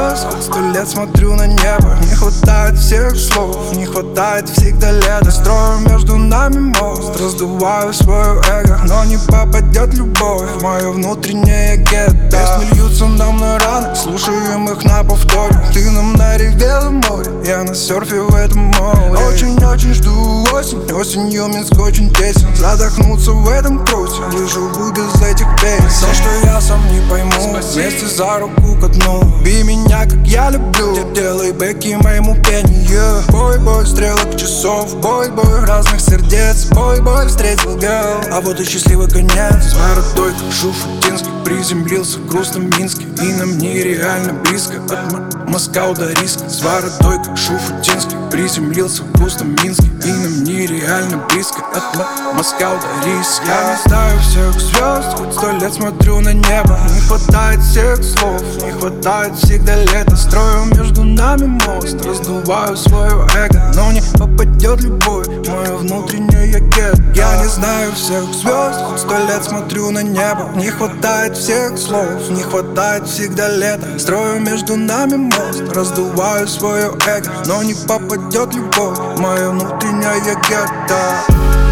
звезд, хоть 100 лет смотрю на небо. Не хватает всех слов, не хватает всегда лета. Строю между нами мост, раздуваю свое эго. Но не попадет любовь в мое внутреннее гетто. Песни льются нам на раны, слушаем их на повторе. Ты нам на реве море, я на серфе в этом море. Очень-очень жду осень, осенью Минск очень тесен. Задохнуться в этом круте, выживу без этих песен. То, что я сам не пойму, вместе за руку ко дну. Люби меня, как я люблю, делай бэки моему пению. Бой-бой стрелок часов, бой-бой разных сердец. Бой-бой встретил герл, а вот и счастливый конец. Городой, как Шуфутинский, приземлился в грустном Минске. И нам нереально близко от Москвы до риска. С вородой, как Шуфутинский, приземлился в грустном Минске. И нам нереально близко от Москвы до риска. Я не знаю всех звезд, хоть 100 лет смотрю на небо. Не хватает всех слов, не хватает всегда лета. Строю между нами мост, раздуваю свое эго. Но не попадет любовь в мое внутреннее гетто. Я не знаю всех звезд, хоть 100 лет смотрю на небо. Не хватает всех слов, не хватает всегда лета. Строю между нами мост, раздуваю свое эго. Но не попадет любовь в мое внутреннее гетто.